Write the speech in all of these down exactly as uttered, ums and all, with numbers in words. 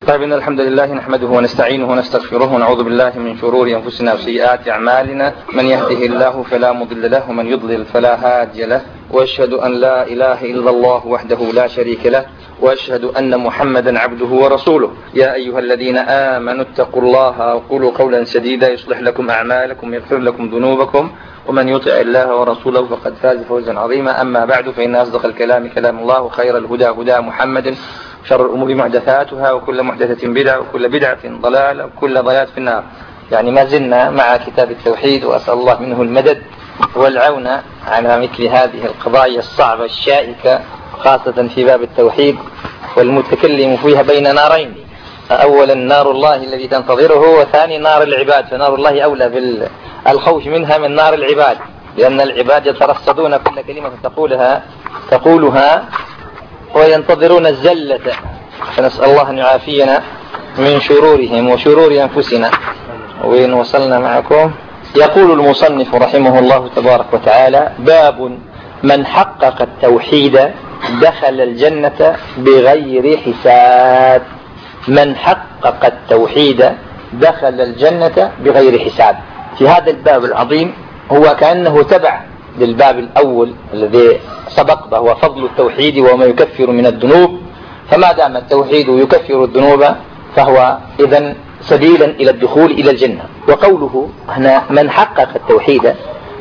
طيب، إن الحمد لله نحمده ونستعينه ونستغفره ونعوذ بالله من شرور أنفسنا وسيئات أعمالنا، من يهده الله فلا مضل له ومن يضلل فلا هادي له، وأشهد أن لا إله إلا الله وحده لا شريك له، وأشهد أن محمدا عبده ورسوله. يا أيها الذين آمنوا اتقوا الله وقولوا قولا سديدا يصلح لكم أعمالكم يغفر لكم ذنوبكم، ومن يطع الله ورسوله فقد فاز فوزا عظيما. أما بعد، فإن أصدق الكلام كلام الله، وخير الهدى هدى محمد، شر الأمور محدثاتها، وكل محدثة بدعة، وكل بدعة ضلالة، وكل ضلالة في النار. يعني ما زلنا مع كتاب التوحيد، وأسأل الله منه المدد والعون على مثل هذه القضايا الصعبة الشائكة، خاصة في باب التوحيد والمتكلم فيها بين نارين: أولا نار الله الذي تنتظره، وثاني نار العباد. فنار الله أولى بالخوف منها من نار العباد، لأن العباد يترصدون كل كلمة تقولها تقولها وينتظرون الزلة، فنسأل الله أن يعافينا من شرورهم وشرور أنفسنا. وين وصلنا معكم؟ يقول المصنف رحمه الله تبارك وتعالى: باب من حقق التوحيد دخل الجنة بغير حساب. من حقق التوحيد دخل الجنة بغير حساب. في هذا الباب العظيم هو كأنه تبع للباب الأول الذي سبق، وهو فضل التوحيد وما يكفر من الذنوب. فما دام التوحيد يكفر الذنوب فهو إذن سبيلا إلى الدخول إلى الجنة. وقوله هنا من حقق التوحيد،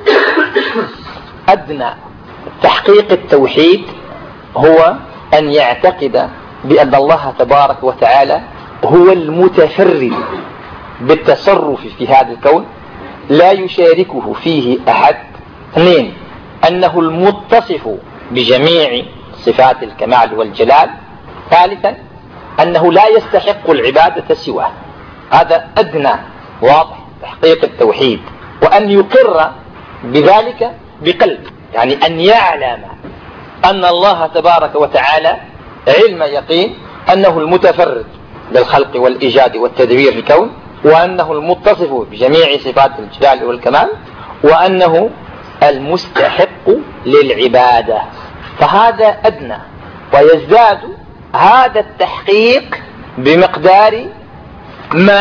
أدنى تحقيق التوحيد هو أن يعتقد بأن الله تبارك وتعالى هو المتفرد بالتصرف في هذا الكون، لا يشاركه فيه أحد. اثنين، أنه المتصف بجميع صفات الكمال والجلال. ثالثا، أنه لا يستحق العبادة سواه. هذا أدنى واضح تحقيق التوحيد، وأن يقر بذلك بقلب، يعني أن يعلم أن الله تبارك وتعالى علم يقين أنه المتفرد بالخلق والإيجاد والتدبير الكون، وأنه المتصف بجميع صفات الجلال والكمال، وأنه المستحق للعبادة. فهذا أدنى، ويزداد هذا التحقيق بمقدار ما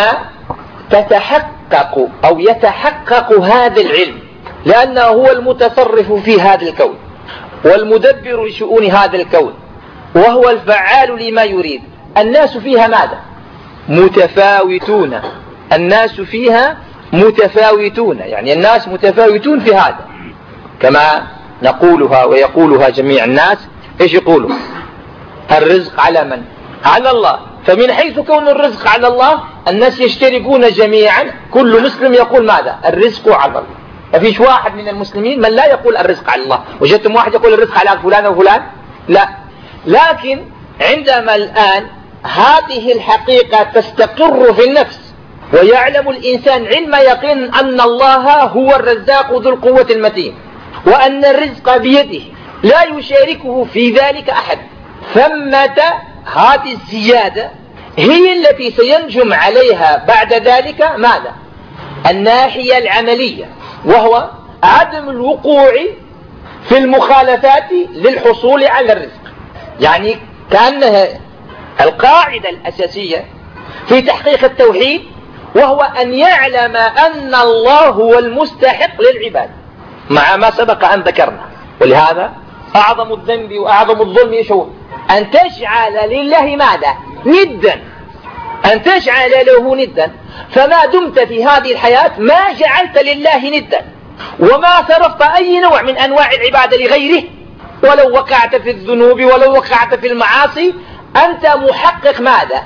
تتحقق أو يتحقق هذا العلم، لأنه هو المتصرف في هذا الكون والمدبر لشؤون هذا الكون، وهو الفعال لما يريد. الناس فيها ماذا؟ متفاوتون. الناس فيها متفاوتون، يعني الناس متفاوتون في هذا، كما نقولها ويقولها جميع الناس. ايش يقولوا؟ الرزق على من؟ على الله. فمن حيث كون الرزق على الله، الناس يشتركون جميعا، كل مسلم يقول ماذا؟ الرزق على الله. ما فيش واحد من المسلمين من لا يقول الرزق على الله. وجدتم واحد يقول الرزق على فلان وفلان؟ لا. لكن عندما الآن هذه الحقيقة تستقر في النفس، ويعلم الإنسان علم يقين أن الله هو الرزاق ذو القوة المتين، وأن الرزق بيده لا يشاركه في ذلك أحد، ثمة هذه الزيادة هي التي سينجم عليها بعد ذلك ماذا؟ الناحية العملية، وهو عدم الوقوع في المخالفات للحصول على الرزق. يعني كأنها القاعدة الأساسية في تحقيق التوحيد، وهو أن يعلم أن الله هو المستحق للعباد مع ما سبق أن ذكرنا. ولهذا أعظم الذنب وأعظم الظلم إيش هو؟ أن تجعل لله ماذا؟ ندا. أن تجعل له ندا. فما دمت في هذه الحياة ما جعلت لله ندا، وما صرفت أي نوع من أنواع العبادة لغيره، ولو وقعت في الذنوب ولو وقعت في المعاصي، أنت محقق ماذا؟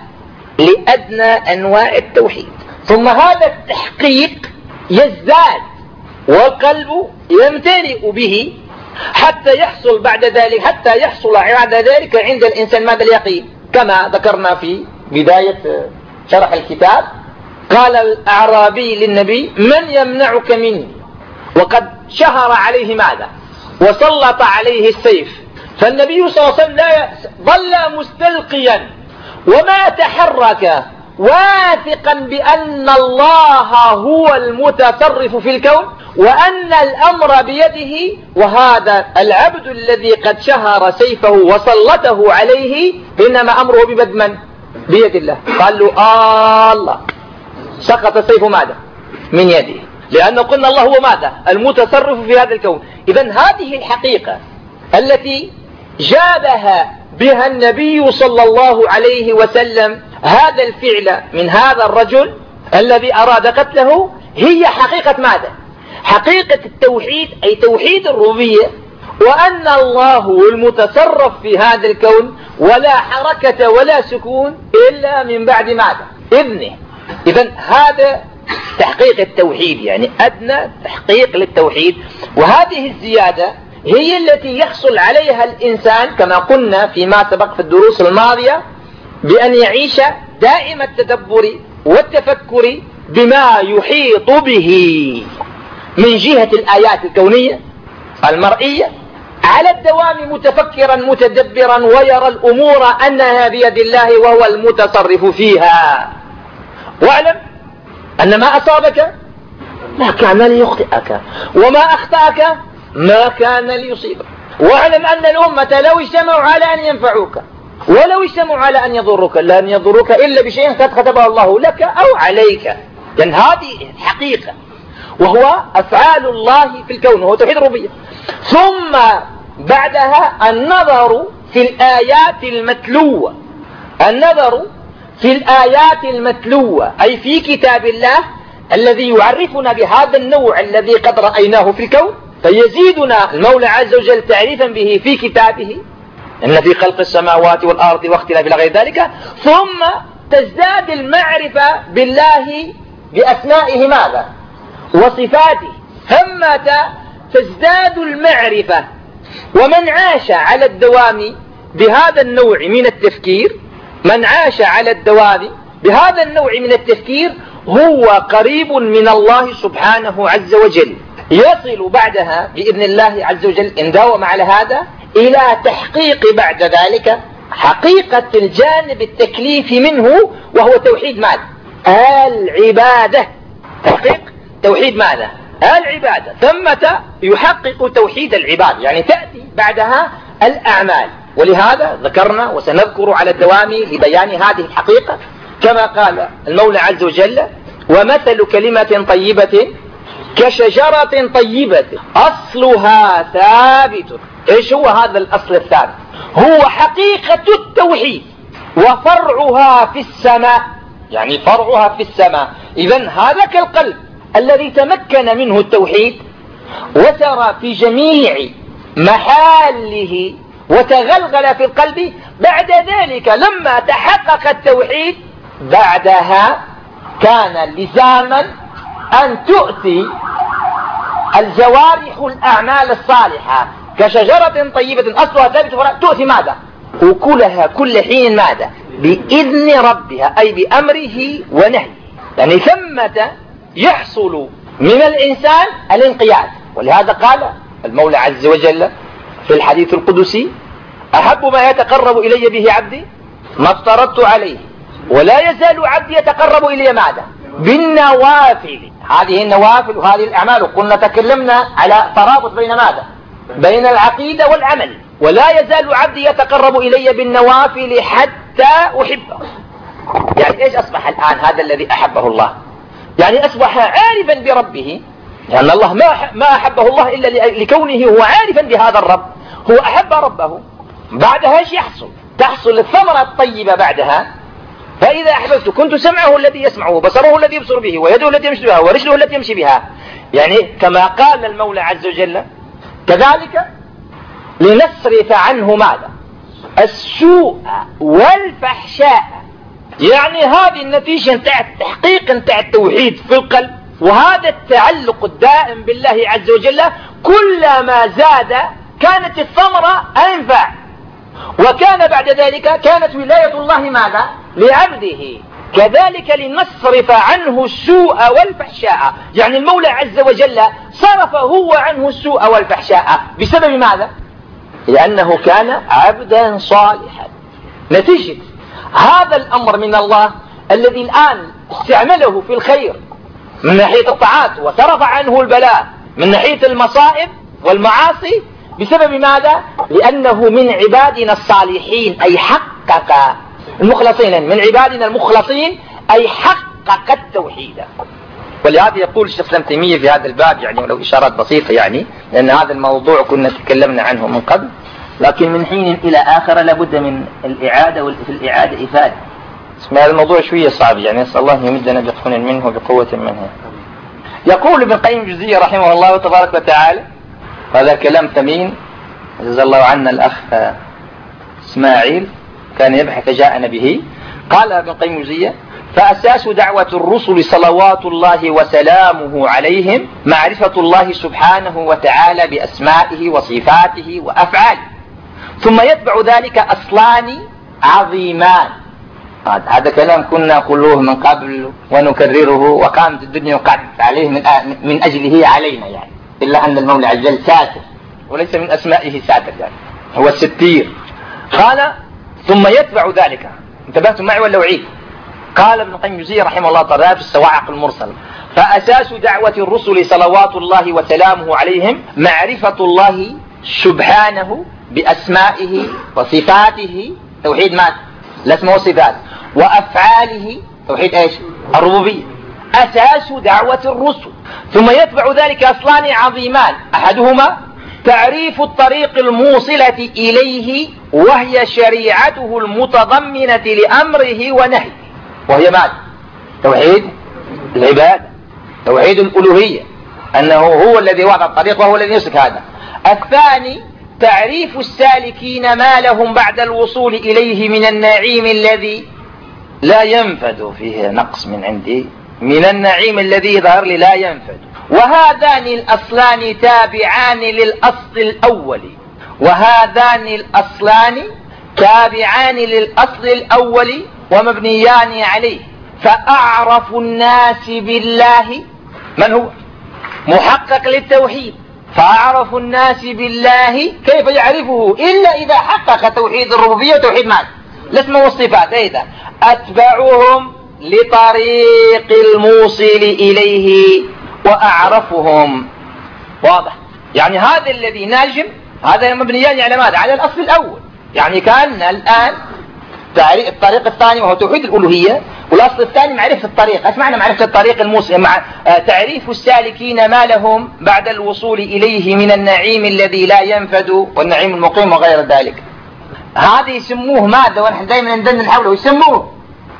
لأدنى أنواع التوحيد. ثم هذا التحقيق يزداد والقلب يمتلئ به حتى يحصل بعد ذلك حتى يحصل بعد ذلك عند الإنسان ماذا؟ اليقين. كما ذكرنا في بداية شرح الكتاب، قال الأعرابي للنبي: من يمنعك مني؟ وقد شهر عليه ماذا؟ وسلط عليه السيف. فالنبي صلى الله عليه وسلم ظل مستلقيا وما تحرك، واثقا بأن الله هو المتصرف في الكون، وأن الأمر بيده. وهذا العبد الذي قد شهر سيفه وسلطه عليه، إنما أمره بيد من؟ بيد الله. قال له آه الله، سقط السيف ماذا؟ من يده، لأنه قلنا الله هو ماذا؟ المتصرف في هذا الكون. إذن هذه الحقيقة التي جابها بها النبي صلى الله عليه وسلم هذا الفعل من هذا الرجل الذي أراد قتله هي حقيقة ماذا؟ حقيقة التوحيد، أي توحيد الربوبية، وأن الله هو المتصرف في هذا الكون، ولا حركة ولا سكون إلا من بعد ماذا؟ إذنه. إذن هذا تحقيق التوحيد، يعني أدنى تحقيق للتوحيد. وهذه الزيادة هي التي يحصل عليها الإنسان كما قلنا فيما سبق في الدروس الماضية، بأن يعيش دائم التدبر والتفكر بما يحيط به من جهة الآيات الكونية المرئية، على الدوام متفكرا متدبرا ويرى الأمور أنها بيد الله وهو المتصرف فيها. واعلم أن ما أصابك ما كان ليخطئك، وما أخطأك ما كان ليصيبك. واعلم أن الأمة لو اجتمعوا على أن ينفعوك ولو اجتمعوا على أن يضروك لن يضروك إلا بشيء قد كتبه الله لك أو عليك. لأن هذه الحقيقة وهو أفعال الله في الكون، وهو توحيد الربوبية. ثم بعدها النظر في الآيات المتلوة، النظر في الآيات المتلوة أي في كتاب الله الذي يعرفنا بهذا النوع الذي قد رأيناه في الكون، فيزيدنا المولى عز وجل تعريفا به في كتابه إن في خلق السماوات والأرض واختلاف إلى غير ذلك. ثم تزداد المعرفة بالله بأسمائه ماذا؟ وصفاته. ثم تزداد المعرفة. ومن عاش على الدوام بهذا النوع من التفكير، من عاش على الدوام بهذا النوع من التفكير هو قريب من الله سبحانه عز وجل. يصل بعدها بإذن الله عز وجل إن داوم على هذا إلى تحقيق بعد ذلك حقيقة الجانب التكليفي منه، وهو توحيد ماذا؟ العبادة. تحقيق توحيد ماذا؟ العبادة. ثم يحقق توحيد العبادة، يعني تأتي بعدها الأعمال. ولهذا ذكرنا وسنذكر على الدوام لبيان هذه الحقيقة كما قال المولى عز وجل: ومثل كلمة طيبة كشجرة طيبة أصلها ثابت. إيش هو هذا الأصل الثابت؟ هو حقيقة التوحيد، وفرعها في السماء، يعني فرعها في السماء. إذن هذا كالقلب الذي تمكن منه التوحيد وسرى في جميع محاله وتغلغل في القلب، بعد ذلك لما تحقق التوحيد بعدها كان لزاما أن تؤتي الجوارح الأعمال الصالحة كشجرة طيبة أصلها ثابت تؤتي ماذا؟ أكلها كل حين ماذا؟ بإذن ربها، أي بأمره ونهيه. يعني ثمة يحصل من الإنسان الانقياد. ولهذا قال المولى عز وجل في الحديث القدسي: أحب ما يتقرب إلي به عبدي ما افترضت عليه، ولا يزال عبدي يتقرب إلي ماذا؟ بالنوافل. هذه النوافل وهذه الأعمال قلنا تكلمنا على ترابط بين ماذا؟ بين العقيدة والعمل. ولا يزال عبدي يتقرب إلي بالنوافل حتى أحبه. يعني إيش أصبح الآن هذا الذي أحبه الله؟ يعني أصبح عارفا بربه، لأن يعني الله ما ما أحبه الله إلا لكونه هو عارفا بهذا الرب، هو أحب ربه. بعدها إيش يحصل؟ تحصل الثمرة الطيبة بعدها. فإذا أحببت كنت سمعه الذي يسمعه، وبصره الذي يبصر به، ويده التي يمشي بها، ورجله التي يمشي بها. يعني كما قال المولى عز وجل: كذلك لنصرف عنه ماذا؟ السوء والفحشاء. يعني هذه النتيجة نتاع التحقيق نتاع التوحيد في القلب، وهذا التعلق الدائم بالله عز وجل كلما زاد كانت الثمرة أنفع، وكان بعد ذلك كانت ولاية الله ماذا؟ لعبده. كذلك لنصرف عنه السوء والفحشاء. يعني المولى عز وجل صرف هو عنه السوء والفحشاء بسبب ماذا؟ لأنه كان عبدا صالحا. نتيجة هذا الأمر من الله الذي الآن استعمله في الخير من ناحية الطاعات وصرف عنه البلاء من ناحية المصائب والمعاصي، بسبب ماذا؟ لأنه من عبادنا الصالحين، أي حقق المخلصين من عبادنا المخلصين، أي حقق التوحيد. ولهذا يقول الشيخ الإسلام تيمية في هذا الباب، يعني ولو إشارات بسيطة، يعني لأن هذا الموضوع كنا تكلمنا عنه من قبل، لكن من حين إلى آخر لابد من الإعادة، وفي الإعادة إفادة. هذا الموضوع شوية صعب، يعني نسأل الله يمدنا بقوة منه وبقوة منه. يقول ابن القيم الجوزية رحمه الله تبارك وتعالى، هذا كلام ثمين جزا الله عنا الأخ إسماعيل كان يبحث جاءنا به. قال ابن القيم الجوزية: فأساس دعوة الرسل صلوات الله وسلامه عليهم معرفة الله سبحانه وتعالى بأسمائه وصفاته وأفعاله، ثم يتبع ذلك أصلان عظيمان. هذا كلام كنا نقوله من قبل ونكرره، وقامت الدنيا وقعدت عليه من, من أجله علينا، يعني إلا أن المولى عز وجل ساتر، وليس من أسمائه ساتر، يعني هو الستير. قال: ثم يتبع ذلك. انتبهتم معي ولا أعيد؟ قال ابن القيم الجوزية رحمه الله تعالى في الصواعق المرسلة: فأساس دعوة الرسل صلوات الله وسلامه عليهم معرفة الله سبحانه بأسمائه وصفاته، توحيد ماذا؟ الأسماء والصفات، وأفعاله، توحيد ايش؟ الربوبية، أساس دعوة الرسل. ثم يتبع ذلك أصلان عظيمان، أحدهما تعريف الطريق الموصلة إليه، وهي شريعته المتضمنة لأمره ونهيه، وهي ماذا؟ توحيد العبادة، توحيد الألوهية، أنه هو الذي وضع الطريق وهو الذي يسلك هذا. الثاني تعريف السالكين ما لهم بعد الوصول إليه من النعيم الذي لا ينفد، فيه نقص من عندي، من النعيم الذي ظهر لي لا ينفد. وهذان الأصلان تابعان للأصل الأول، وهذان الأصلان تابعان للأصل الأول ومبنيان عليه. فأعرف الناس بالله من هو؟ محقق للتوحيد. فأعرف الناس بالله كيف يعرفه إلا إذا حقق توحيد الربوبية وتوحيد ماذا؟ الاسماء والصفات. أيضا أتبعهم لطريق الموصل إليه وأعرفهم. واضح؟ يعني هذا الذي ناجم هذا مبنيان على ماذا؟ على الأصل الأول. يعني كان الآن الطريق الثاني وهو توحيد الألوهية، والأصل الثاني معرفة الطريق. ايش معنى معرفة الطريق الموصل؟ مع تعريف السالكين ما لهم بعد الوصول إليه من النعيم الذي لا ينفد والنعيم المقيم وغير ذلك. هذا يسموه ماذا؟ ونحن دائما ندندن حوله، يسموه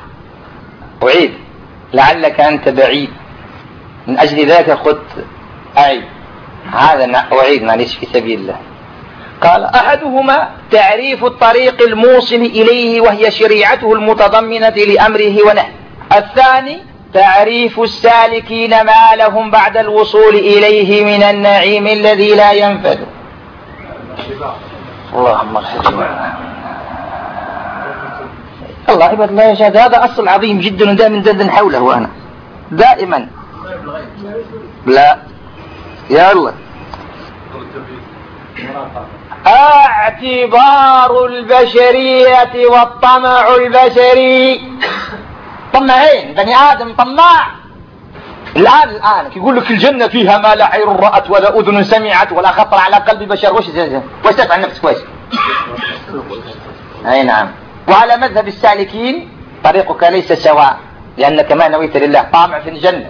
أعيد لعلك أنت بعيد، من أجل ذلك قلت أعيد هذا أعيد معلش في سبيل الله. قال: أحدهما تعريف الطريق الموصل إليه، وهي شريعته المتضمنة لأمره ونهيه. الثاني تعريف السالكين ما لهم بعد الوصول إليه من النعيم الذي لا ينفد. اللهم ارحمنا. الله عباد الله يشهد، هذا أصل عظيم جدا ودائما ندندن حوله أنا دائما. لا يا الله. اعتبار البشرية والطمع البشري. طماعين، بني آدم طماع. الآن الآن يقول لك الجنة فيها ما لا عين رأت ولا أذن سمعت ولا خطر على قلب بشر. وش زي وش تفعل نفسك وش؟ أي نعم. وعلى مذهب السالكين طريقك ليس سواء، لأنك ما نويت لله، طامع في الجنة.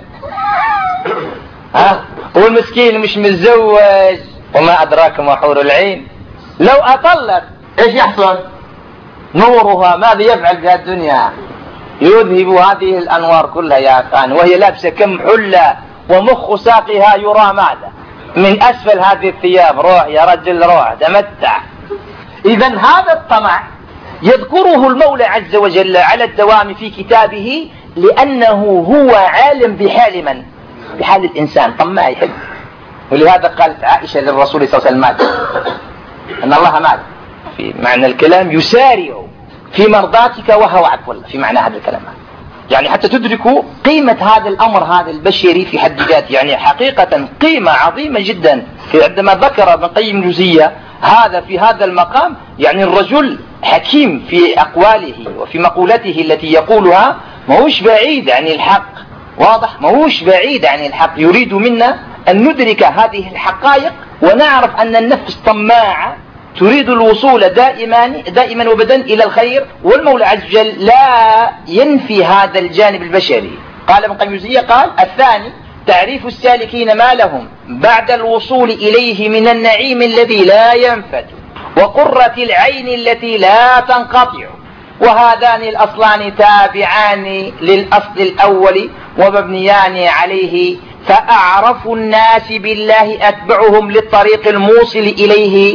ها؟ والمسكين مش متزوج، وما أدراك ما حور العين. لو أطلت إيش يحصل؟ نورها ماذا يفعل في الدنيا؟ يذهب هذه الأنوار كلها يا أخوان، وهي لابسة كم حلة ومخ ساقها يرى ماذا؟ من أسفل هذه الثياب. روح يا رجل روح تمتع. إذا هذا الطمع يذكره المولى عز وجل على الدوام في كتابه، لأنه هو عالم بحال من؟ بحال الإنسان. طماع يحب. ولهذا قالت عائشة للرسول صلى الله عليه وسلم أن الله مات في معنى الكلام يسارع في مرضاتك وهوعك، والله في معنى هذا الكلام، يعني حتى تدركوا قيمة هذا الأمر هذا البشري في حد ذاته، يعني حقيقة قيمة عظيمة جدا. عندما ذكر ابن القيم الجوزية هذا في هذا المقام، يعني الرجل حكيم في أقواله وفي مقولته التي يقولها، ما هوش بعيد عن الحق. واضح؟ ما هوش بعيد عن الحق. يريد منا أن ندرك هذه الحقائق ونعرف أن النفس طماعة تريد الوصول دائما دائما وبدا إلى الخير، والمولى عز وجل لا ينفي هذا الجانب البشري. قال ابن القيم الجوزية قال: الثاني تعريف السالكين ما لهم بعد الوصول إليه من النعيم الذي لا ينفد وقرة العين التي لا تنقطع، وهذان الأصلان تابعان للأصل الأول ومبنيان عليه، فأعرف الناس بالله أتبعهم للطريق الموصل إليه،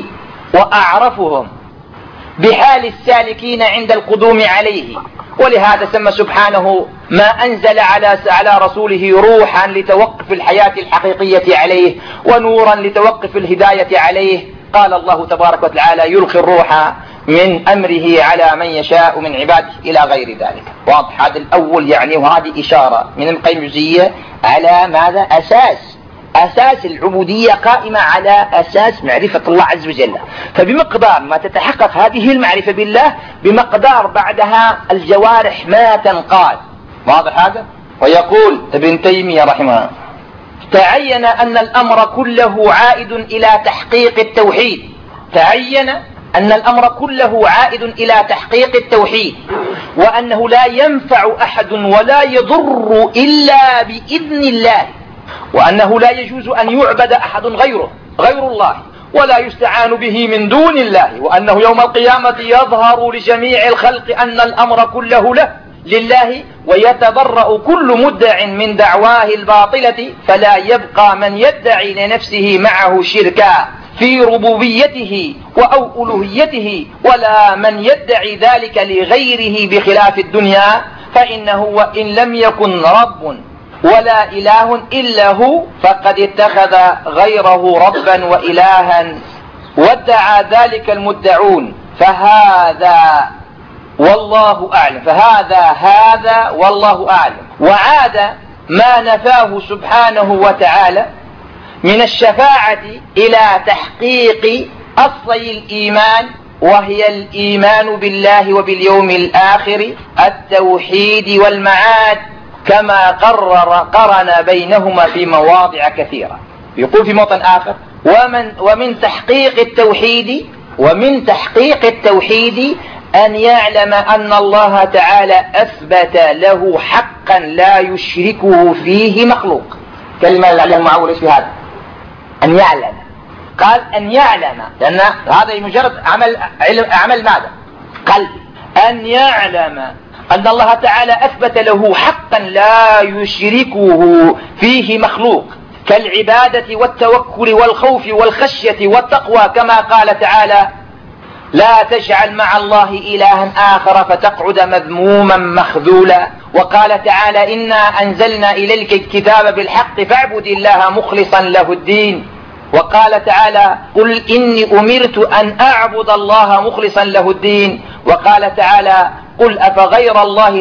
وأعرفهم بحال السالكين عند القدوم عليه. ولهذا سمى سبحانه ما أنزل على على رسوله روحا لتوقف الحياة الحقيقية عليه، ونورا لتوقف الهداية عليه. قال الله تبارك وتعالى: يلقي الروح من أمره على من يشاء من عباده إلى غير ذلك. واضح هذا الأول يعني، وهذه إشارة من ابن القيم الجوزية على ماذا؟ أساس أساس العبودية قائمة على أساس معرفة الله عز وجل. فبمقدار ما تتحقق هذه المعرفة بالله، بمقدار بعدها الجوارح ما تنقاد. واضح هذا؟ ويقول ابن تيمية رحمه الله: تعين أن الأمر كله عائد إلى تحقيق التوحيد تعين أن الأمر كله عائد إلى تحقيق التوحيد، وأنه لا ينفع أحد ولا يضر إلا بإذن الله، وأنه لا يجوز أن يعبد أحد غيره غير الله، ولا يستعان به من دون الله، وأنه يوم القيامة يظهر لجميع الخلق أن الأمر كله له لله، ويتبرأ كل مدع من دعواه الباطلة، فلا يبقى من يدعي لنفسه معه شركا في ربوبيته أو ألوهيته، ولا من يدعي ذلك لغيره بخلاف الدنيا، فإنه وإن لم يكن رب ولا إله إلا هو فقد اتخذ غيره ربا وإلها، وادعى ذلك المدعون، فهذا والله أعلم فهذا هذا والله أعلم. وعاد ما نفاه سبحانه وتعالى من الشفاعة إلى تحقيق أصلي الإيمان، وهي الإيمان بالله وباليوم الآخر، التوحيد والمعاد، كما قرر قرن بينهما في مواضع كثيرة. يقول في موطن آخر: ومن, ومن تحقيق التوحيد ومن تحقيق التوحيد أن يعلم أن الله تعالى أثبت له حقا لا يشركه فيه مخلوق. كلمة العلم معول في هذا أن يعلم، قال أن يعلم، لأن هذا مجرد عمل عمل ماذا؟ قلبي. أن يعلم أن الله تعالى أثبت له حقا لا يشركه فيه مخلوق، كالعبادة والتوكل والخوف والخشية والتقوى، كما قال تعالى: لا تجعل مع الله إلها آخر فتقعد مذموما مخذولا. وقال تعالى: إنا أنزلنا إليك الكتاب بالحق فاعبد الله مخلصا له الدين. وقال تعالى: قل إني أمرت أن أعبد الله مخلصا له الدين. وقال تعالى: قل أفغير الله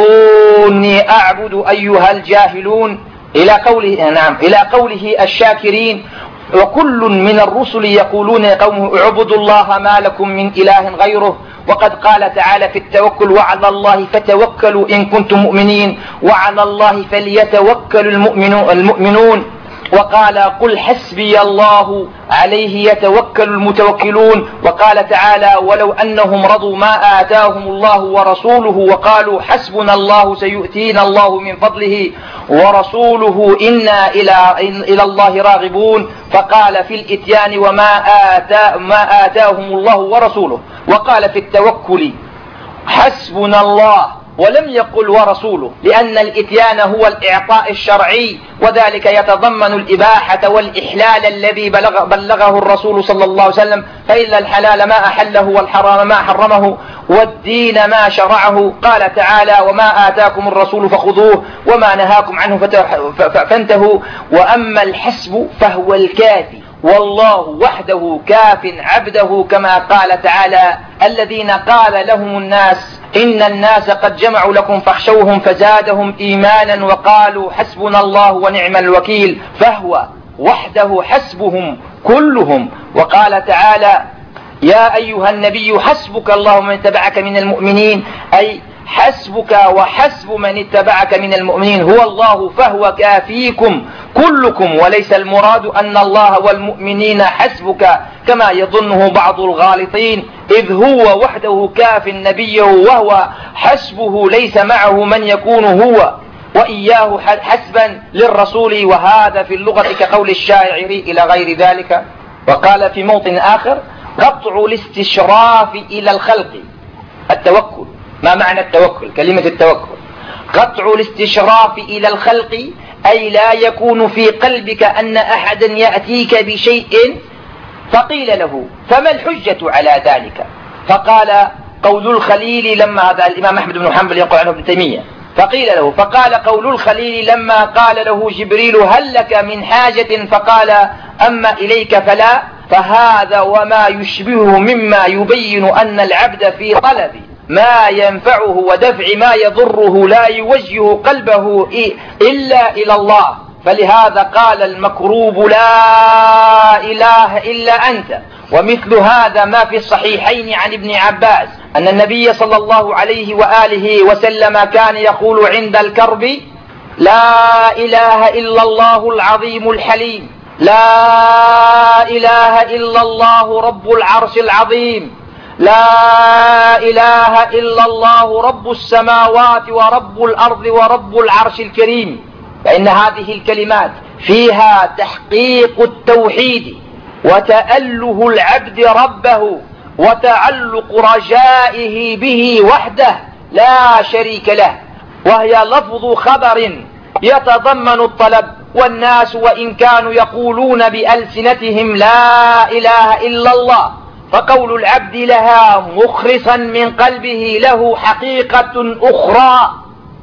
تأمروني أعبد أيها الجاهلون، إلى قوله نعم إلى قوله الشاكرين. وكل من الرسل يقولون قومه اعبدوا الله ما لكم من إله غيره. وقد قال تعالى في التوكل: وعلى الله فتوكلوا إن كنتم مؤمنين، وعلى الله فليتوكل المؤمنون. وقال: قل حسبي الله عليه يتوكل المتوكلون. وقال تعالى: ولو أنهم رضوا ما آتاهم الله ورسوله وقالوا حسبنا الله سيؤتينا الله من فضله ورسوله إنا إلى, إلى الله راغبون. فقال في الإتيان: وما آتا ما آتاهم الله ورسوله. وقال في التوكل: حسبنا الله، ولم يقل ورسوله، لأن الإتيان هو الإعطاء الشرعي، وذلك يتضمن الإباحة والإحلال الذي بلغ بلغه الرسول صلى الله عليه وسلم، فإلا الحلال ما أحله والحرام ما حرمه والدين ما شرعه. قال تعالى: وما آتاكم الرسول فخذوه وما نهاكم عنه فانتهوا. وأما الحسب فهو الكافي، والله وحده كاف عبده، كما قال تعالى: الذين قال لهم الناس إن الناس قد جمعوا لكم فاخشوهم فزادهم إيمانا وقالوا حسبنا الله ونعم الوكيل، فهو وحده حسبهم كلهم. وقال تعالى: يا أيها النبي حسبك الله ومن تبعك من المؤمنين، أي حسبك وحسب من اتبعك من المؤمنين هو الله فهو كافيكم كلكم، وليس المراد أن الله والمؤمنين حسبك كما يظنه بعض الغالطين، إذ هو وحده كاف نبيه وهو حسبه، ليس معه من يكون هو وإياه حسبا للرسول، وهذا في اللغة كقول الشاعر إلى غير ذلك. وقال في موطن آخر: قطع الاستشراف إلى الخلق. التوكل، ما معنى التوكل؟ كلمة التوكل قطع الاستشراف إلى الخلق، أي لا يكون في قلبك أن أحدا يأتيك بشيء فقيل له فما الحجة على ذلك؟ فقال قول الخليل لما، هذا الإمام أحمد بن حنبل يقول عنه ابن تيمية، فقيل له فقال قول الخليل لما قال له جبريل هل لك من حاجة فقال أما إليك فلا، فهذا وما يشبهه مما يبين أن العبد في طلب ما ينفعه ودفع ما يضره لا يوجه قلبه إلا إلى الله، فلهذا قال المكروب لا إله إلا أنت. ومثل هذا ما في الصحيحين عن ابن عباس أن النبي صلى الله عليه وآله وسلم كان يقول عند الكرب: لا إله إلا الله العظيم الحليم، لا إله إلا الله رب العرش العظيم، لا إله إلا الله رب السماوات ورب الأرض ورب العرش الكريم. فإن هذه الكلمات فيها تحقيق التوحيد وتأله العبد ربه وتعلق رجائه به وحده لا شريك له، وهي لفظ خبر يتضمن الطلب. والناس وإن كانوا يقولون بألسنتهم لا إله إلا الله، فقول العبد لها مخلصا من قلبه له حقيقة أخرى،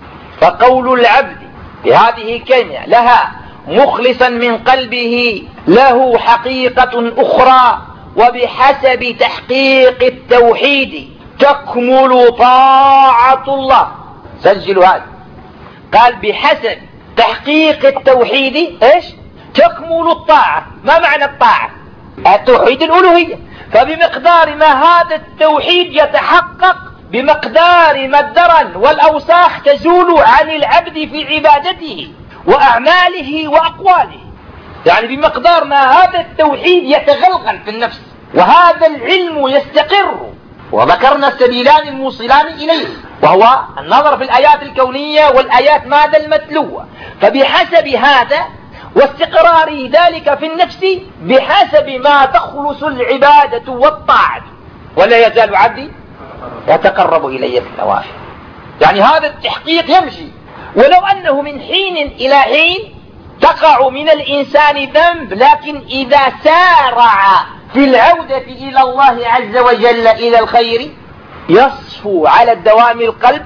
فقول العبد بهذه الكلمة لها مخلصا من قلبه له حقيقة أخرى. وبحسب تحقيق التوحيد تكمل طاعة الله. سجلوا هذا، قال بحسب تحقيق التوحيد ايش؟ تكمل الطاعة. ما معنى الطاعة؟ التوحيد الألوهية. فبمقدار ما هذا التوحيد يتحقق بمقدار ما الدرن والأوساخ تزول عن العبد في عبادته وأعماله وأقواله. يعني بمقدار ما هذا التوحيد يتغلغل في النفس وهذا العلم يستقر. وذكرنا السبيلان الموصلان إليه، وهو النظر في الآيات الكونية والآيات ماذا المتلوة. فبحسب هذا واستقرار ذلك في النفس بحسب ما تخلص العبادة والطاعة. ولا يزال عبدي يتقرب إلي بالنوافل. يعني هذا التحقيق يمشي، ولو أنه من حين إلى حين تقع من الإنسان ذنب، لكن إذا سارع في العودة إلى الله عز وجل إلى الخير يصفو على الدوام القلب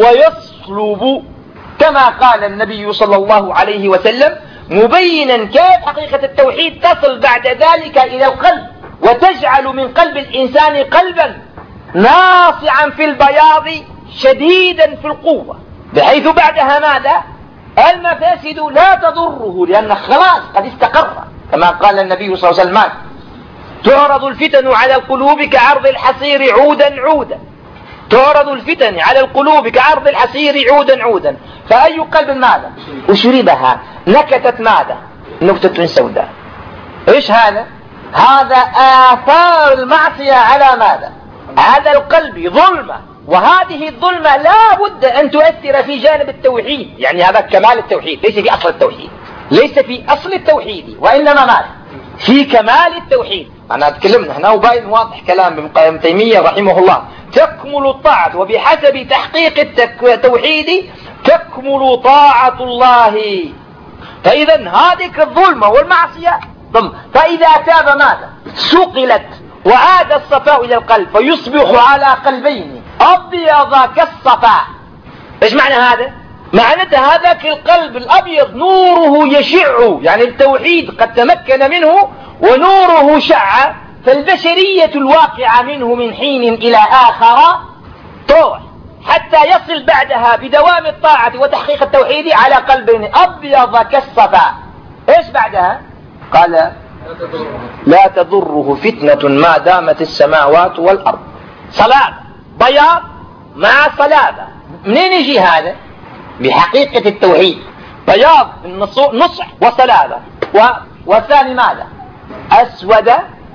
ويصلب، كما قال النبي صلى الله عليه وسلم مبينا كيف حقيقة التوحيد تصل بعد ذلك إلى القلب وتجعل من قلب الإنسان قلبا ناصعا في البياض شديدا في القوة، بحيث بعدها ماذا؟ المفاسد لا تضره، لأن خلاص قد استقر، كما قال النبي صلى الله عليه وسلم: تعرض الفتن على القلوب كعرض الحصير عودا عودا. تعرض الفتن على القلوب كعرض الحصير عودا عودا. فأي قلب ماذا؟ أشربها نكتت ماذا؟ نكتة سوداء. إيش هذا؟ هذا آثار المعصية على ماذا؟ على القلب ظلمة، وهذه الظلمة لا بد أن تؤثر في جانب التوحيد. يعني هذا كمال التوحيد، ليس في أصل التوحيد، ليس في أصل التوحيد، وإنما ماذا؟ في كمال التوحيد. أنا أتكلمنا هنا وباين واضح كلام ابن تيمية رحمه الله: تكمل الطاعة، وبحسب تحقيق التوحيد تكمل طاعة الله. فإذا هذه الظلمة والمعصية ضم. فإذا تاب ماذا؟ سقلت وعاد الصفاء إلى القلب فيصبح على قلبين أبيض كالصفاء. إيش معنى هذا؟ معنى هذا القلب الأبيض نوره يشع، يعني التوحيد قد تمكن منه ونوره شع، فالبشرية الواقعة منه من حين إلى آخر تروح حتى يصل بعدها بدوام الطاعة وتحقيق التوحيد على قلبين أبيض كالصفاء. إيش بعدها؟ قال: لا تضره فتنة ما دامت السماوات والأرض. صلابة، بياض مع صلابة، منين يجي هذا؟ بحقيقة التوحيد، بياض نصح وصلابة. والثاني ماذا؟ أسود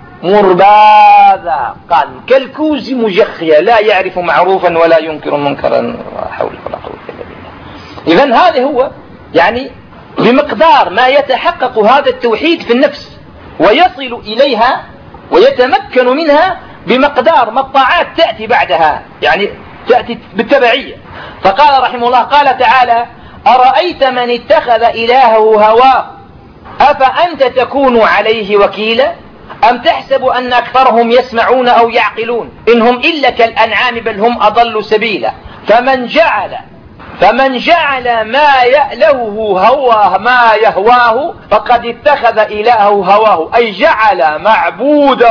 مرباذا، قال كالكوز مجخية لا يعرف معروفا ولا ينكر منكرا. لا حول ولا قوة إلا بالله. إذن هذا هو يعني بمقدار ما يتحقق هذا التوحيد في النفس ويصل إليها ويتمكن منها بمقدار ما الطاعات تأتي بعدها، يعني تأتي بالتبعية. فقال رحمه الله، قال تعالى: أرأيت من اتخذ إلهه هواه أفأنت تكون عليه وكيلا أم تحسب أن أكثرهم يسمعون أو يعقلون إنهم إلا كالأنعام بل هم أضل سبيلا فمن جعل فمن جعل ما يألهه هواه ما يهواه فقد اتخذ إلهه هواه، أي جعل معبوده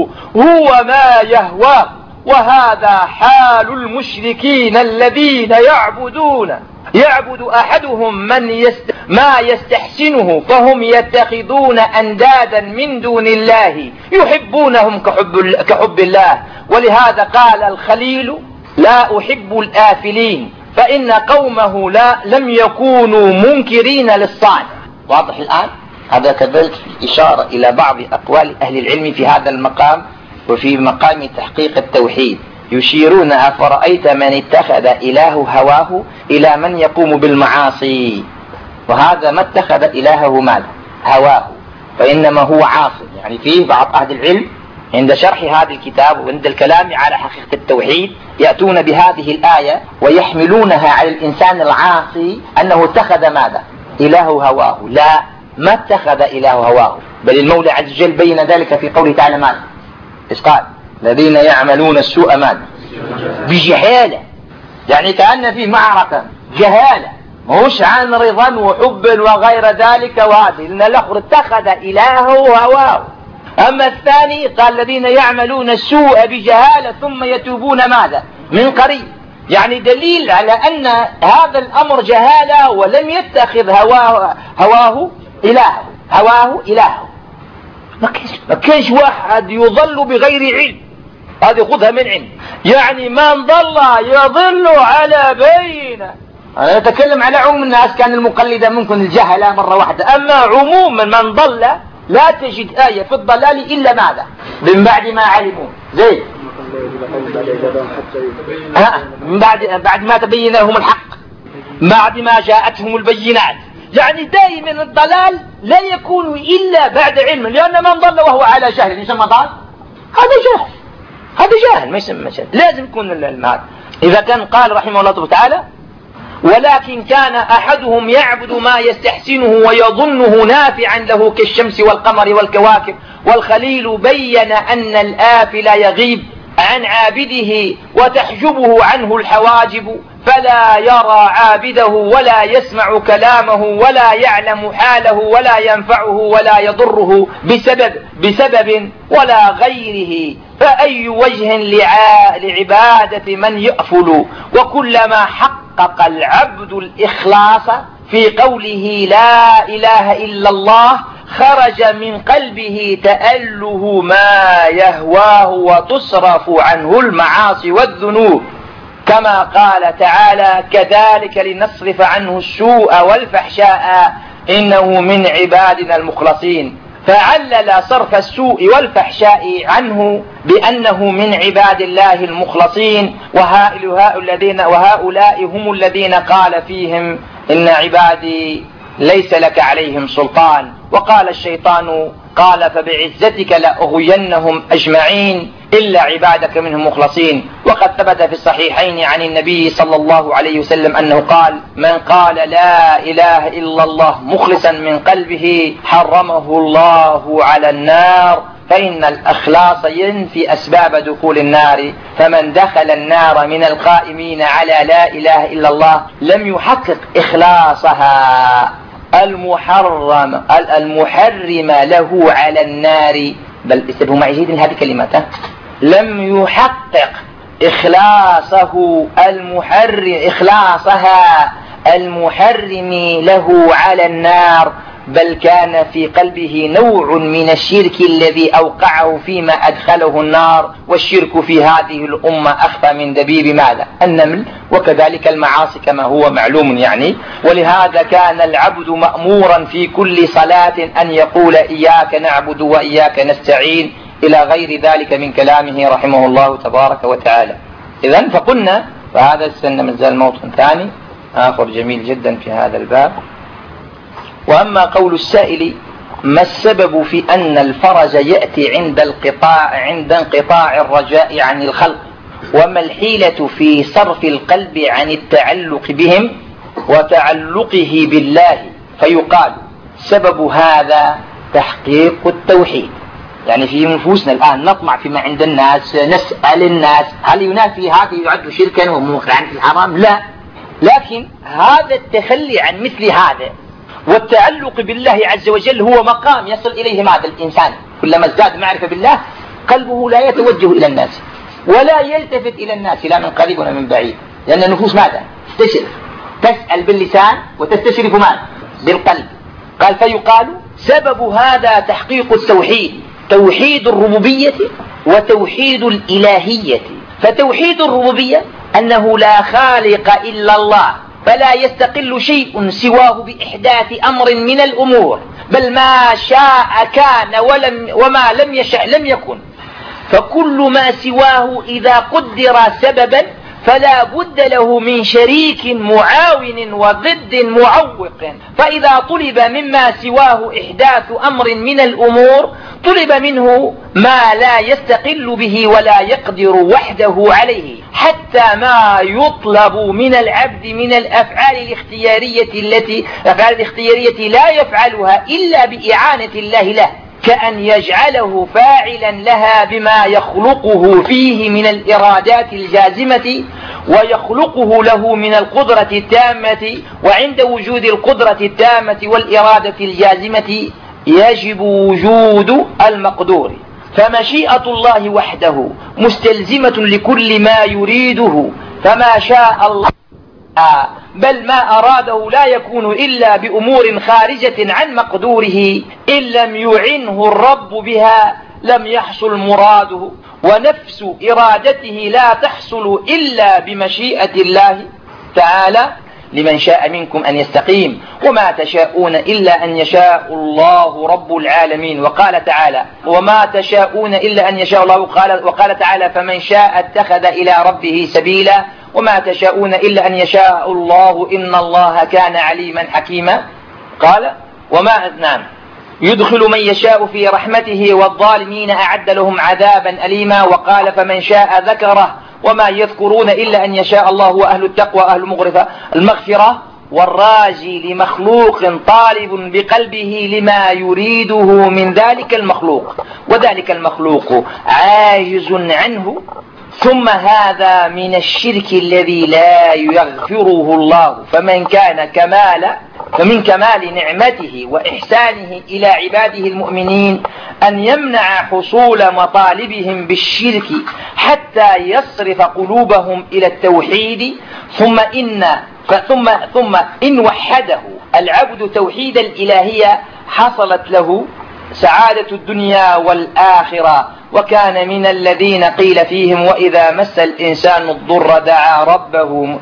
هو ما يهواه. وهذا حال المشركين الذين يعبدون يعبد أحدهم من يست... ما يستحسنه فهم يتخذون أندادا من دون الله يحبونهم كحب, كحب الله. ولهذا قال الخليل: لا أحب الآفلين فإن قومه لا لم يكونوا منكرين للصانع. واضح الآن؟ هذا كذلك إشارة إلى بعض أقوال أهل العلم في هذا المقام وفي مقام تحقيق التوحيد، يشيرون: أفرأيت من اتخذ إله هواه إلى من يقوم بالمعاصي. وهذا ما اتخذ إلهه ماذا؟ هواه، فإنما هو عاصي. يعني فيه بعض أهل العلم عند شرح هذا الكتاب وعند الكلام على حقيقة التوحيد يأتون بهذه الآية ويحملونها على الإنسان العاصي أنه اتخذ ماذا؟ إله هواه. لا، ما اتخذ إله هواه، بل المولى عز وجل بين ذلك في قوله تعالى ماذا؟ إيش قال؟ الذين يعملون السوء ماذا؟ بجهالة. يعني كأن فيه معركة جهالة، مش عن رضا وحب وغير ذلك. وهذه لأن الأخر اتخذ إلهه هواه. أما الثاني قال الذين يعملون السوء بجهالة ثم يتوبون ماذا؟ من قريب. يعني دليل على أن هذا الأمر جهالة ولم يتخذ هواه, هواه إلهه هواه إلهه. ما كانش واحد يضل بغير علم، هذه خذها من علم. يعني من ضل يضل على بينه. أنا أتكلم على عموم الناس، كان المقلدة ممكن الجهلة مرة واحدة. أما عموما من ضل لا تجد آية في الضلال إلا ماذا؟ من بعد ما علموا. زي من بعد بعد ما تبين لهم الحق، بعد ما جاءتهم البينات. يعني دائما الضلال لا يكون إلا بعد علم، لأن من ضل وهو على جهل يسمى ضال. هذا جهل، هذا جاهل ما يسمى جهل. لازم يكون المال. إذا كان قال رحمه الله تعالى: ولكن كان أحدهم يعبد ما يستحسنه ويظنه نافعا له كالشمس والقمر والكواكب. والخليل بين أن الآفل يغيب عن عابده وتحجبه عنه الحواجب، فلا يرى عابده ولا يسمع كلامه ولا يعلم حاله ولا ينفعه ولا يضره بسبب, بسبب ولا غيره. فأي وجه لعبادة من يأفل؟ وكلما حقق العبد الإخلاص في قوله لا إله إلا الله خرج من قلبه تأله ما يهواه وتصرف عنه المعاصي والذنوب، كما قال تعالى: كذلك لنصرف عنه السوء والفحشاء إنه من عبادنا المخلصين. فعلل صرف السوء والفحشاء عنه بأنه من عباد الله المخلصين، وهؤلاء الذين وهؤلاء هم الذين قال فيهم: إن عبادي ليس لك عليهم سلطان. وقال الشيطان: قال فبعزتك لأغوينهم أجمعين إلا عبادك منهم مخلصين. وقد ثبت في الصحيحين عن النبي صلى الله عليه وسلم أنه قال: من قال لا إله إلا الله مخلصا من قلبه حرمه الله على النار، فإن الإخلاص ينفي أسباب دخول النار. فمن دخل النار من القائمين على لا إله إلا الله لم يحقق إخلاصها المحرم المحرم له على النار. بل استبهوا معي جيدا هذه كلمته: لم يحقق إخلاصه المحرم إخلاصها المحرم له على النار بل كان في قلبه نوع من الشرك الذي أوقعه فيما أدخله النار، والشرك في هذه الأمة أخفى من دبيب ماذا؟ النمل، وكذلك المعاصي كما هو معلوم يعني. ولهذا كان العبد مأمورا في كل صلاة أن يقول إياك نعبد وإياك نستعين إلى غير ذلك من كلامه رحمه الله تبارك وتعالى. إذن فقلنا فهذا السنة مازال موطن ثاني آخر جميل جدا في هذا الباب. وأما قول السائل ما السبب في أن الفرج يأتي عند القطاع عند انقطاع الرجاء عن الخلق، وما الحيلة في صرف القلب عن التعلق بهم وتعلقه بالله؟ فيقال سبب هذا تحقيق التوحيد. يعني في نفوسنا الآن نطمع فيما عند الناس، نسأل الناس هل ينافي هذا يعد شركا وموقعا في الحرام؟ لا، لكن هذا التخلي عن مثل هذا والتعلق بالله عز وجل هو مقام يصل إليه هذا الإنسان. كلما ازداد معرفة بالله قلبه لا يتوجه إلى الناس ولا يلتفت إلى الناس لا من قريب ولا من بعيد، لأن النفوس ماذا؟ تستشرف، تسأل باللسان وتستشرف ماذا؟ بالقلب. قال فيقال سبب هذا تحقيق التوحيد، توحيد الربوبية وتوحيد الإلهية. فتوحيد الربوبية أنه لا خالق إلا الله، فلا يستقل شيء سواه بإحداث أمر من الأمور، بل ما شاء كان ولم وما لم يشأ لم يكن. فكل ما سواه إذا قدر سببا فلا بد له من شريك معاون وضد معوق. فإذا طلب مما سواه إحداث أمر من الأمور طلب منه ما لا يستقل به ولا يقدر وحده عليه، حتى ما يطلب من العبد من الأفعال الاختيارية التي الأفعال الاختيارية لا يفعلها إلا بإعانة الله له، كأن يجعله فاعلا لها بما يخلقه فيه من الإرادات الجازمة ويخلقه له من القدرة التامة. وعند وجود القدرة التامة والإرادة الجازمة يجب وجود المقدور. فمشيئة الله وحده مستلزمة لكل ما يريده، فما شاء الله بل ما أراده لا يكون إلا بأمور خارجة عن مقدوره، إن لم يعنه الرب بها لم يحصل مراده، ونفس إرادته لا تحصل إلا بمشيئة الله تعالى لمن شاء منكم أن يستقيم، وما تشاءون إلا أن يشاء الله رب العالمين. وقال تعالى وما تشاءون إلا أن يشاء الله، وقال, وقال تعالى فمن شاء اتخذ إلى ربه سبيلا، وما تشاءون إلا أن يشاء الله إن الله كان عليما حكيما. قال وما نعم يدخل من يشاء في رحمته والظالمين أعد لهم عذابا أليما. وقال فمن شاء ذكره، وما يذكرون إلا أن يشاء الله وأهل التقوى أهل المغفرة. والراجي لمخلوق طالب بقلبه لما يريده من ذلك المخلوق، وذلك المخلوق عاجز عنه. ثم هذا من الشرك الذي لا يغفره الله. فمن كان كمال فمن كمال نعمته وإحسانه إلى عباده المؤمنين أن يمنع حصول مطالبهم بالشرك حتى يصرف قلوبهم إلى التوحيد. ثم إن ثم ثم إن وحده العبد توحيد الإلهية حصلت له سعادة الدنيا والآخرة. وكان من الذين قيل فيهم وإذا مس الإنسان الضر دعا ربه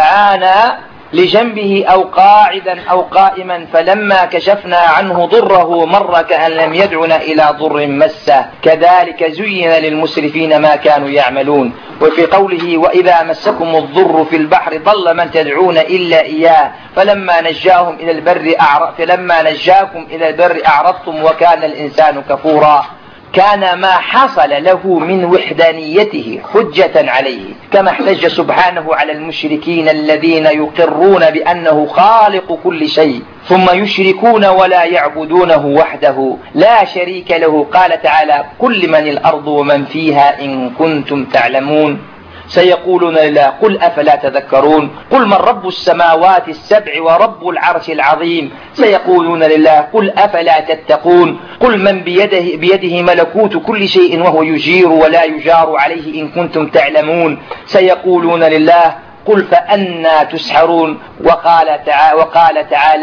دعانا لجنبه أو قاعدا أو قائما فلما كشفنا عنه ضره مر كأن لم يدعنا إلى ضر مسه كذلك زين للمسرفين ما كانوا يعملون. وفي قوله وإذا مسكم الضر في البحر ضل من تدعون إلا إياه فلما نجاهم إلى البر أعرض فلما نجاكم إلى البر أعرضتم وكان الإنسان كفورا. كان ما حصل له من وحدانيته حجة عليه، كما احتج سبحانه على المشركين الذين يقرون بأنه خالق كل شيء ثم يشركون ولا يعبدونه وحده لا شريك له. قال تعالى قل من الأرض ومن فيها إن كنتم تعلمون سيقولون لله قل أفلا تذكرون قل من رب السماوات السبع ورب العرش العظيم سيقولون لله قل أفلا تتقون قل من بيده, بيده ملكوت كل شيء وهو يجير ولا يجار عليه إن كنتم تعلمون سيقولون لله قل فأنا تسحرون. وقال تعالى, وقال تعالى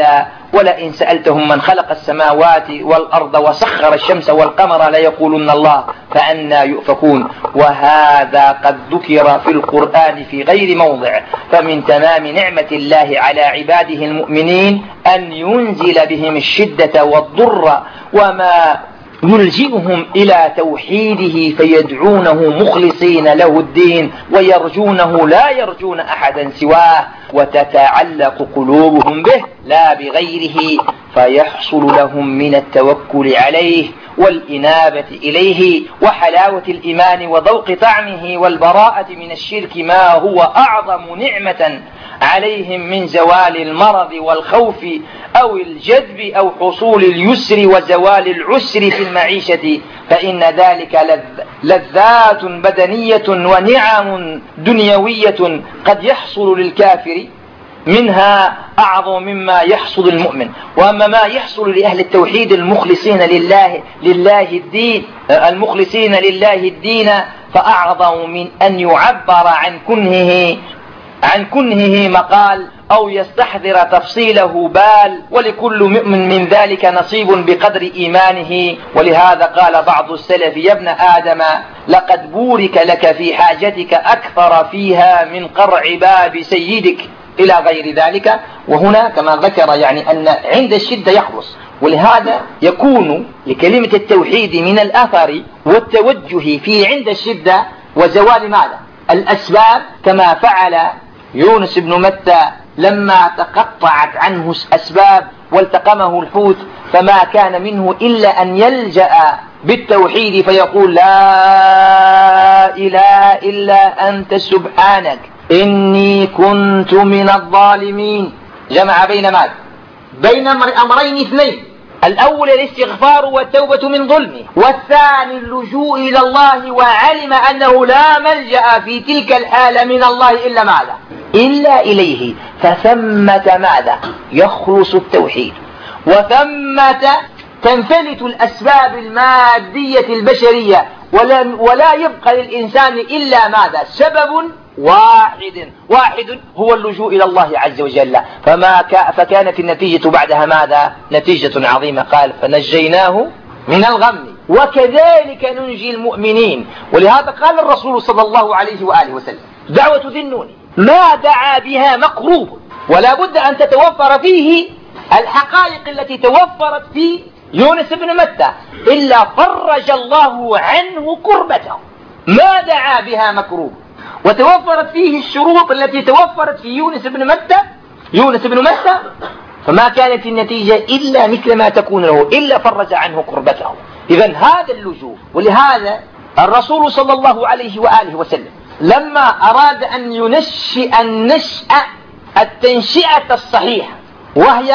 ولئن سألتهم من خلق السماوات والأرض وسخر الشمس والقمر ليقولن الله فأنى يؤفكون. وهذا قد ذكر في القرآن في غير موضع. فمن تمام نعمة الله على عباده المؤمنين أن ينزل بهم الشدة والضر وما يلجئهم إلى توحيده فيدعونه مخلصين له الدين ويرجونه لا يرجون أحدا سواه، وتتعلق قلوبهم به لا بغيره، فيحصل لهم من التوكل عليه والإنابة إليه وحلاوة الإيمان وذوق طعمه والبراءة من الشرك ما هو أعظم نعمة عليهم من زوال المرض والخوف أو الجذب أو حصول اليسر وزوال العسر في المعيشة، فإن ذلك لذات بدنية ونعم دنيوية قد يحصل للكافر منها أعظم مما يحصل المؤمن. وأما ما يحصل لأهل التوحيد المخلصين لله لله الدين المخلصين لله الدين فأعظم من أن يعبر عن كنهه عن كنهه مقال أو يستحضر تفصيله بال، ولكل مؤمن من ذلك نصيب بقدر إيمانه. ولهذا قال بعض السلف: يا ابن آدم لقد بورك لك في حاجتك أكثر فيها من قرع باب سيدك، إلى غير ذلك. وهنا كما ذكر يعني أن عند الشدة يخلص، ولهذا يكون لكلمة التوحيد من الأثر والتوجه في عند الشدة وزوال ماذا؟ الأسباب، كما فعل يونس بن متى لما تقطعت عنه أسباب والتقمه الحوت، فما كان منه إلا أن يلجأ بالتوحيد فيقول: لا إله إلا أنت سبحانك إني كنت من الظالمين. جمع بين ماذا؟ بين أمرين اثنين: الأول الاستغفار والتوبة من ظلمه، والثاني اللجوء إلى الله، وعلم أنه لا ملجأ في تلك الحالة من الله إلا ماذا؟ إلا إليه. فثمة ماذا؟ يخلص التوحيد، وثمة تنفلت الأسباب المادية البشرية، ولا, ولا يبقى للإنسان إلا ماذا؟ سبب واحد واحد هو اللجوء إلى الله عز وجل. فما ك... فكانت النتيجة بعدها ماذا؟ نتيجة عظيمة. قال: فنجيناه من الغم وكذلك ننجي المؤمنين. ولهذا قال الرسول صلى الله عليه وآله وسلم: دعوة ذي النون ما دعا بها مقروب، ولا بد أن تتوفر فيه الحقائق التي توفرت في يونس بن متى، إلا فرج الله عنه كربته. ما دعا بها مكروب، وتوفرت فيه الشروط التي توفرت في يونس بن متى يونس بن متى فما كانت النتيجة إلا مثل ما تكون له، إلا فرج عنه كربته. إذن هذا اللجوء. ولهذا الرسول صلى الله عليه وآله وسلم لما أراد أن ينشئ النشأة التنشئة الصحيحة، وهي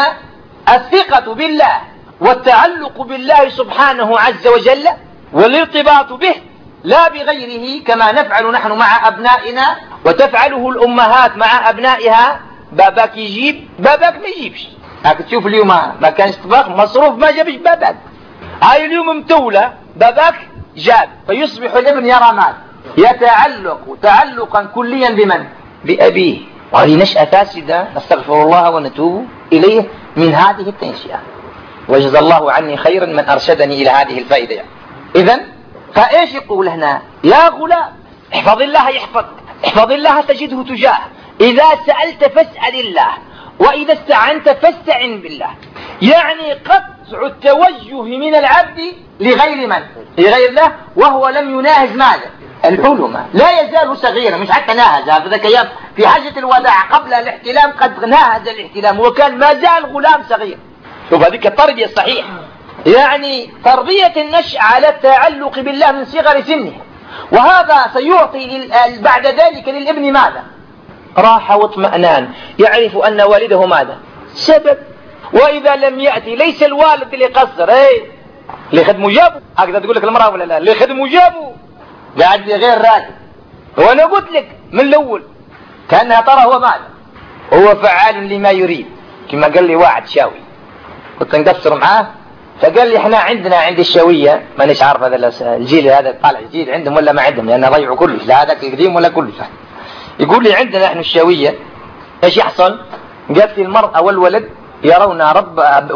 الثقة بالله والتعلق بالله سبحانه عز وجل والارتباط به لا بغيره، كما نفعل نحن مع أبنائنا وتفعله الأمهات مع أبنائها: باباك يجيب، باباك ما يجيبش. هاك تشوف اليوم ما كانش طباخ مصروف ما جابش باباك، هاي اليوم متولى باباك جاب، فيصبح الابن يرى ماذا؟ يتعلق تعلقا كليا بمن؟ بأبيه. وهذه نشأة فاسدة، نستغفر الله ونتوب إليه من هذه التنشئة. وجزا الله عني خيرا من أرشدني إلى هذه الفائدة. يعني. إذن فإيش يقول هنا؟ يا غلام احفظ الله يحفظك، احفظ الله تجده تجاه، إذا سألت فاسأل الله، وإذا استعنت فاستعن بالله. يعني قطع التوجه من العبد لغير من؟ لغير الله، وهو لم يناهز ماذا؟ الحلم. لا يزال صغيرا، مش حتى ناهز، هذا في حاجة الوداع قبل الاحتلام قد ناهز الاحتلام وكان ما زال غلام صغير. شوف هذيك التربية الصحيحة، يعني تربية النشء على التعلق بالله من صغر سنه. وهذا سيعطي بعد ذلك للابن ماذا؟ راحة واطمئنان، يعرف أن والده ماذا؟ سبب. وإذا لم يأتي ليس الوالد اللي قصر، ايه اللي خدمه جابه، هكذا تقول لك المرأة ولا لا؟ اللي خدمه جابه قاعد لي غير راجل. وأنا قلت لك من الأول كأنها ترى هو ماذا؟ هو فعال لما يريد، كما قال لي واحد شاوي كنت نقصر معاه، فقال لي احنا عندنا عند الشاوية، مانيش عارف هذا الجيل هذا طالع جديد عندهم ولا ما عندهم، لأن ضيعوا كلش، لا هذاك القديم ولا كلش. يقول لي عندنا احنا الشاوية ايش يحصل؟ قالت لي المرأة والولد يرون رب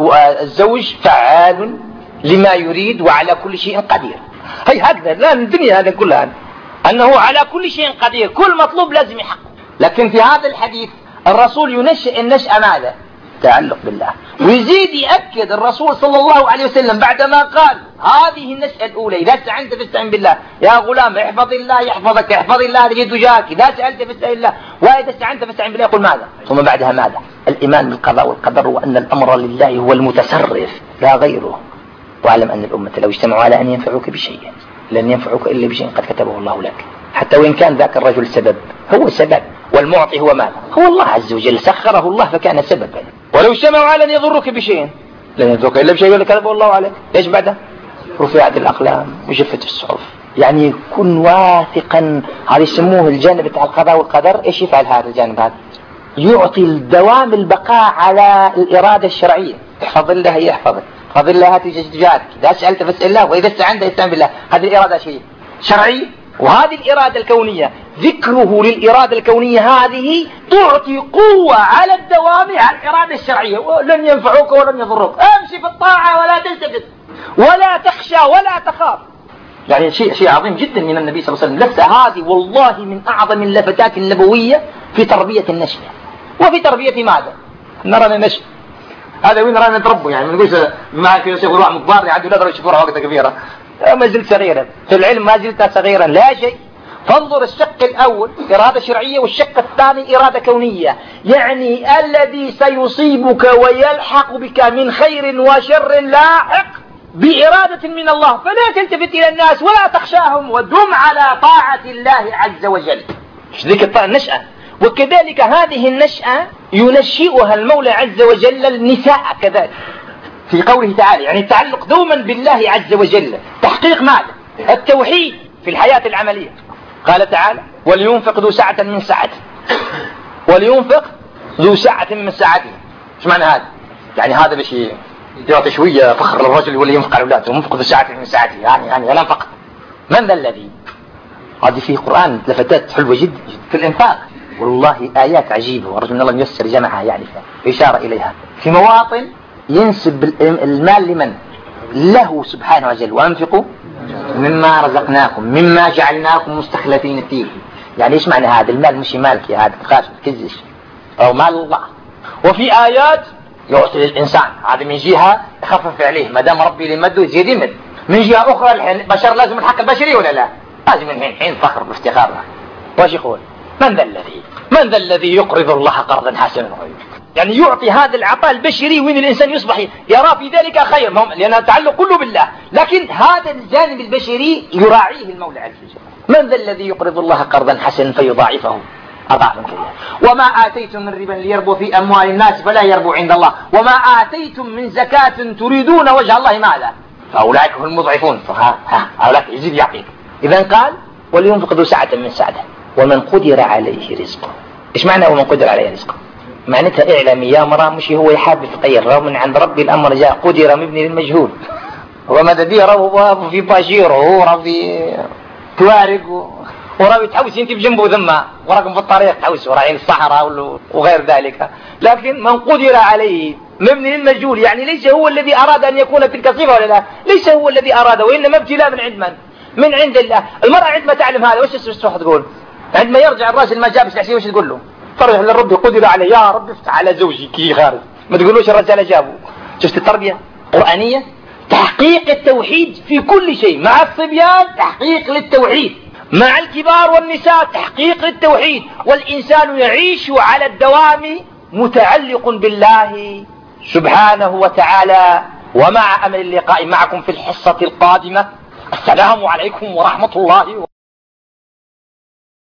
الزوج فعال لما يريد وعلى كل شيء قدير. هي هكذا لا الدنيا هذا كلها أنه على كل شيء قدير، كل مطلوب لازم يحقق. لكن في هذا الحديث الرسول ينشئ النشأة ماذا؟ تعلق بالله. ويزيد يأكد الرسول صلى الله عليه وسلم بعدما قال هذه النشأة الأولى إذا استعنت فاستعن بالله، يا غلام احفظ الله يحفظك، احفظ الله تجد تجاهك، إذا سألت فاستعن بالله، وإذا استعنت فاستعن بالله. يقول ماذا؟ ثم بعدها ماذا؟ الإيمان بالقضاء والقدر وأن الأمر لله هو المتصرف لا غيره. واعلم أن الأمة لو اجتمعوا على أن ينفعوك بشيء لن ينفعوك إلا بشيء قد كتبه الله لك، حتى وإن كان ذاك الرجل سبب، هو سبب، والمعطي هو ماذا؟ هو الله عز وجل، سخره الله فكان سببا. ولو اجتمعوا على أن يضرك بشيء لن يضرك إلا بشيء كتبه الله عليك. ايش بعده؟ رفعت الأقلام وجفت الصحف. يعني كن واثقا. هذا يسموه الجانب بتاع القضاء والقدر. ايش يفعل هذا الجانب هذا؟ يعطي الدوام البقاء على الإرادة الشرعية. احفظ الله يحفظك، احفظ الله تجاهك، إذا سألت فاسأل الله، وإذا استعنت فاستعن بالله. هذه الإرادة شيء شرعي. وهذه الإرادة الكونية ذكره للإرادة الكونية هذه تعطي قوة على الدوام على الإرادة الشرعية. ولن ينفعوك ولن يضروك، امشي في الطاعة ولا تلتفت ولا تخشى ولا تخاف. يعني شيء شيء عظيم جدا من النبي صلى الله عليه وسلم. لفتة هذه والله من أعظم اللفتات النبوية في تربية النشء وفي تربية ماذا؟ نرى النشء هذا وين رانا نتربوا. يعني ما نقولش معك يا شيخ روح مكبار يعدوا لا يشوفوا وقت كبيرة، ما زلت صغيرا في العلم، ما زلت صغيرا لا شيء. فانظر الشق الأول إرادة شرعية، والشق الثاني إرادة كونية. يعني الذي سيصيبك ويلحق بك من خير وشر لاحق بإرادة من الله، فلا تلتفت إلى الناس ولا تخشاهم، ودم على طاعة الله عز وجل. ذيك النشأة. وكذلك هذه النشأة ينشئها المولى عز وجل النساء كذلك في قوله تعالى، يعني التعلق دوما بالله عز وجل، تحقيق ماذا؟ التوحيد في الحياة العملية. قال تعالى ولينفق ذو سعة من سعته، ولينفق ذو سعة من سعته. ايش معنى هذا؟ يعني هذا باش يعطي شوية فخر للرجل ولا ينفق على اولاده، ينفق ذو سعة من سعته، يعني يعني لا فقط. من ذا الذي؟ هذه فيه قرآن لفتات حلوة جدا في الإنفاق، والله آيات عجيبة، ورجل من الله ييسر جمعها يعرفها إشارة إليها في مواطن ينسب المال لمن؟ له سبحانه وتعالى. وأنفقوا مما رزقناكم مما جعلناكم مستخلفين فيه. يعني إيش معنى هذا؟ المال مش مالك يا هذا تخاف تكزش، أو مال الله. وفي آيات يعطي للإنسان، هذا من جهة يخفف عليه ما دام ربي لمده يزيد يمد. من جهة أخرى البشر لازم الحق البشري ولا لا؟ لازم من حين حين فخر بافتخار. واش يقول؟ من ذا الذي من ذا الذي يقرض الله قرضا حسنا؟ يعني يعطي هذا العطاء البشري وين الإنسان يصبح يرى في ذلك خير، لأن التعلق كله بالله، لكن هذا الجانب البشري يراعيه المولى عز وجل. من ذا الذي يقرض الله قرضا حسنا فيضاعفه أضعافا كثيرة. وما آتيتم من ربا ليربو في أموال الناس فلا يربو عند الله، وما آتيتم من زكاة تريدون وجه الله ماذا؟ فأولئك هم المضعفون. فها ها أولئك يزيد يعطيك. إذا قال ولينفق ذو سعة من سعته ومن قدر عليه رزقه. إيش معنى ومن قدر عليه رزقه؟ معناتها اعلمي يا مرأة مش هو يحاب يتغير، رغم من عند ربي الأمر جاء قدر مبني للمجهول. وماذا بيه راه في باشير وراه في توارق وراه يتحوس انت بجنبه ذمة وراكم في الطريق تحوس وراء الصحراء وغير ذلك. لكن من قدر عليه مبني للمجهول، يعني ليس هو الذي أراد أن يكون تلك الصفة ولا لا، ليس هو الذي أراد، وإنما ابتلاء من عند من؟ من عند الله. المرأة عندما تعلم هذا وش تروح تقول؟ عندما يرجع الراجل ما جابش العشية وش تقول له؟ ترجع للرب قدر عليه، يا رب افتح على زوجي كي خارج، ما تقولوش الرجال جابوا. شفت التربية القرآنية؟ تحقيق التوحيد في كل شيء. مع الصبيان تحقيق للتوحيد، مع الكبار والنساء تحقيق للتوحيد، والإنسان يعيش على الدوام متعلق بالله سبحانه وتعالى. ومع أمل اللقاء معكم في الحصة القادمة. السلام عليكم ورحمة الله.